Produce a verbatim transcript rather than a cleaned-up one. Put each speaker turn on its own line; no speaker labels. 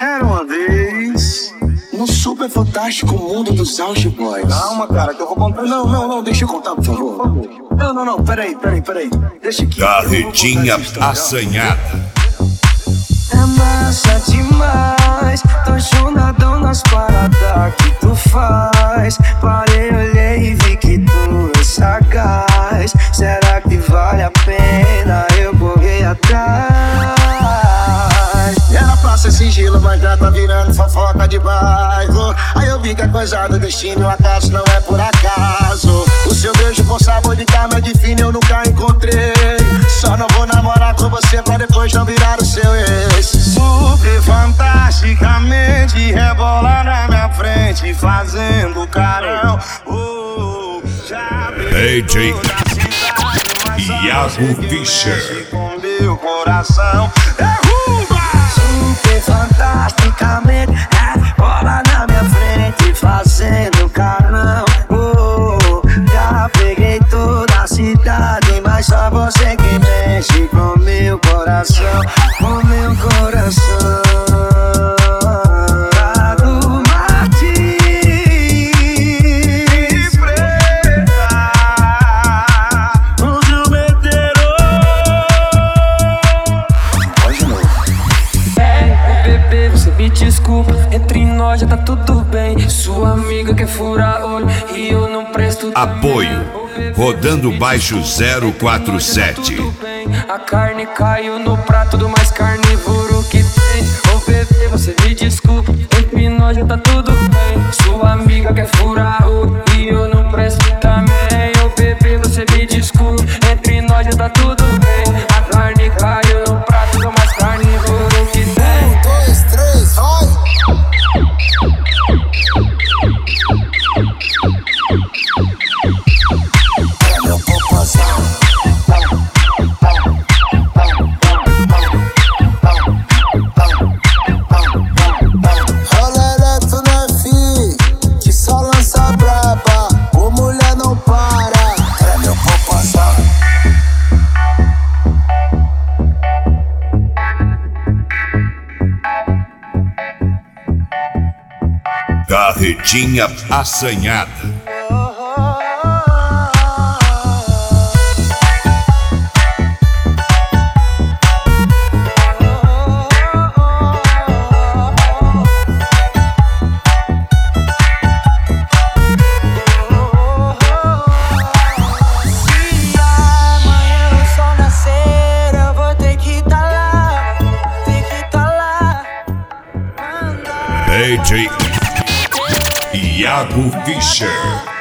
Era uma vez no super fantástico mundo dos Out Boys. Calma, cara, que eu vou contar. Não, não, não, deixa eu contar, por favor. Não, não, não, peraí, peraí, peraí. Deixa aqui.
Carretinha assanhada.
É massa demais, tô chonadão nas paradas que tu faz. Parei, olhei e vi que tu é sagaz. Será que vale a pena eu correr atrás?
Era pra ser sigilo, mas já tá virando fofoca de bairro. Aí eu vi que a coisa do destino e o acaso não é por acaso. O seu beijo com sabor de carne de fino eu nunca encontrei. Só não vou namorar com você pra depois não virar o seu ex. Super fantasticamente rebola na minha frente fazendo carão. Oh, já
D J Iago Fischer.
com meu coração derruba.
Super fantasticamente rebola na minha frente fazendo carão. Oh, já peguei toda a cidade, mas só você que mexe com meu coração, com meu coração. Prado Martins
Preta, o Jumeteiro. Hoje não.
É, bebê, você me desculpa, entre nós já tá tudo bem. Sua amiga quer furar olho e eu não presto
Apoio Rodando Baixo zero quatro sete.
A carne caiu no prato do mais carnívoro que tem. Ô bebê, você me desculpa, entre nós já tá tudo bem. Sua amiga quer furar olho e eu não presto também. Ô bebê, você me desculpa, entre nós já tá tudo bem. A carne caiu no prato do mais carnívoro que tem.
Um, dois, três, vai! Meu popozão. Rola ereto, né, fi? Que só lança braba. Ô mulher não para. É meu popozão.
Carretinha assanhada. D J Iago Fischer.